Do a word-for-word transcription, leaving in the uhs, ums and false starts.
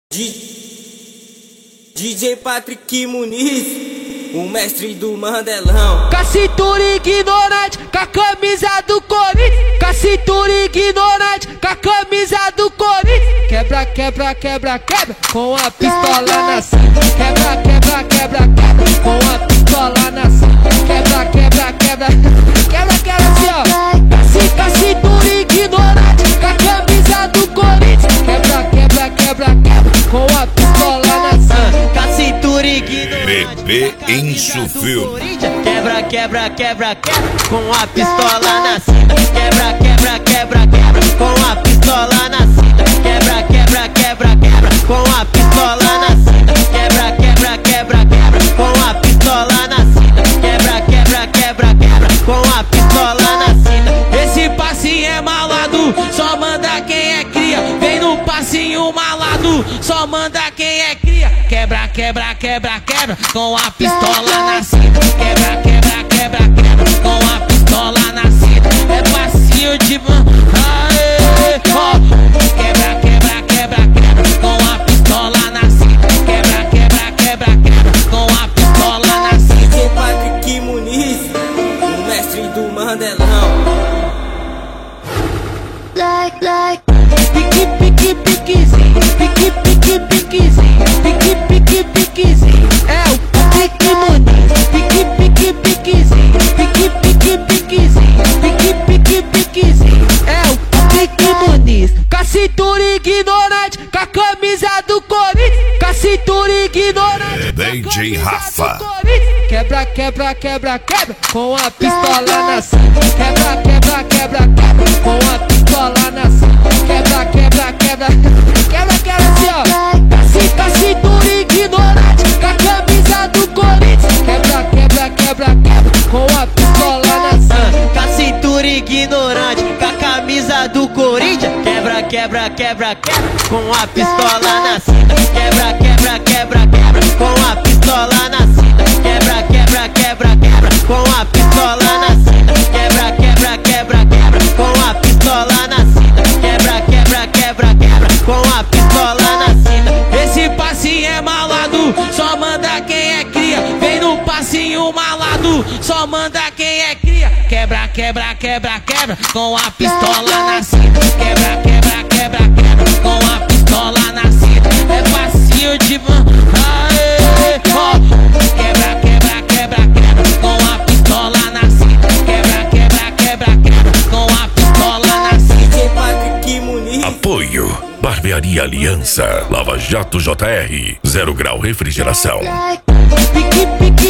D J Patrick Muniz, o mestre do Mandelão. Com a cintura ignorante, com a camisa do Corinthians. Com a cintura ignorante, com a camisa do Corinthians. Quebra, quebra, quebra, quebra, com a pistola na cinta. Quebra, quebra, quebra, quebra, com a pistola na cinta. Quebra, quebra, quebra, quebra, quebra assim ó. Com a cintura ignorante, com a camisa do Corinthians. Quebra, quebra, quebra, quebra, com a pistola na cinta. Com a cintura ignorante, Bebê Insufil. quebra, quebra, quebra, quebra, com a pistola na cinta. Quebra, quebra, quebra, quebra, com a pistola na cinta. Quebra, quebra, quebra, quebra, com a pistola na cinta. Quebra, quebra, quebra, quebra, com a pistola na cinta. Quebra, quebra, quebra, quebra, com a pistola na cinta. Esse passinho é malado, só manda quem é cria. Vem no passinho malado, só manda quem é cria. Quebra, quebra, quebra, quebra, com a pistola na cinta. Quebra, quebra, quebra, quebra, com a pistola na cinta. É passinho de man, aê, ó. Quebra, quebra, quebra, quebra, com a pistola na cinta. Quebra, quebra, quebra, quebra, com a pistola na cinta. D J Patrick Muniz, o mestre do Mandelão. Like, like, Pique, pique, piquezinho, pique, pique, piquezinho, pique, pique, piquezinho. É o Patrick Muniz. Pique, pique, piquezinho, pique, pique, piquezinho, pique, pique, piquezinho. É o Patrick Muniz. Com a cintura ignorante, com a camisa do Corinthians. Com a cintura ignorante, D J Rafa. Quebra, quebra, quebra, quebra, com a pistola na cinta. Quebra, quebra, quebra, quebra, com a pistola na cinta. Quebra, quebra, quebra, quebra, quebra assim ó. Com a cintura ignorante, com a camisa do Corinthians. Quebra, quebra, quebra, quebra, com a pistola na cinta. Com a cintura ignorante, com a camisa do Corinthians. Quebra, quebra, quebra, quebra, com a pistola na cinta. Quebra, quebra, quebra, quebra, com a pistola na cinta. Quebra, quebra, quebra, quebra, com a pistola na cinta. Quebra, quebra, quebra, quebra, com a pistola na cinta. Quebra, quebra, quebra, quebra, com a pistola na cinta. Esse passinho é malado, só manda quem é cria. Vem no passinho malado, só manda quem é cria. Quebra, quebra, quebra, quebra, com a pistola na cinta. Quebra, quebra, quebra, quebra, com a pistola na cinta. É passinho de man, aê, ó. Quebra, quebra, quebra, quebra, com a pistola na cinta. Quebra, quebra, quebra, quebra, com a pistola na cinta. D J Patrick Muniz. Apoio Barbearia Aliança, Lava Jato J R, Zero Grau Refrigeração. like. Pique, pique,